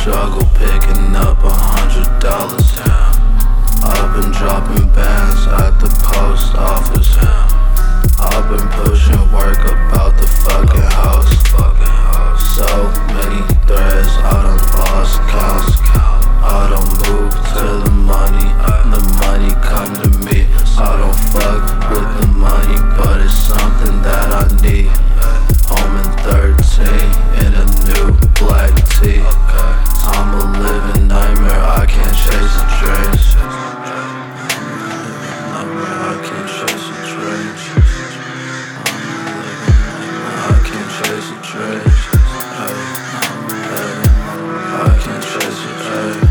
struggle picking up $100. I've been dropping bands at the post office. I've been pushing work about the fucking house. So many threads, I done lost count. I don't move to the money, the money come to me. I don't fuck with the money, but it's something that I need. Home in 13, in a new black tee. I'm a living nightmare, I can't chase a dream. I can't chase a dream. I can't chase a dream. I can't chase a dream.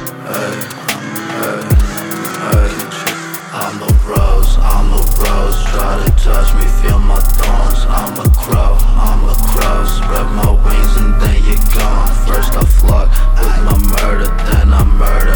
I'm a rose, try to touch me, feel my thorns. I'm a crow, spread my wings and then you're gone. First I flock with my murder, then I murder.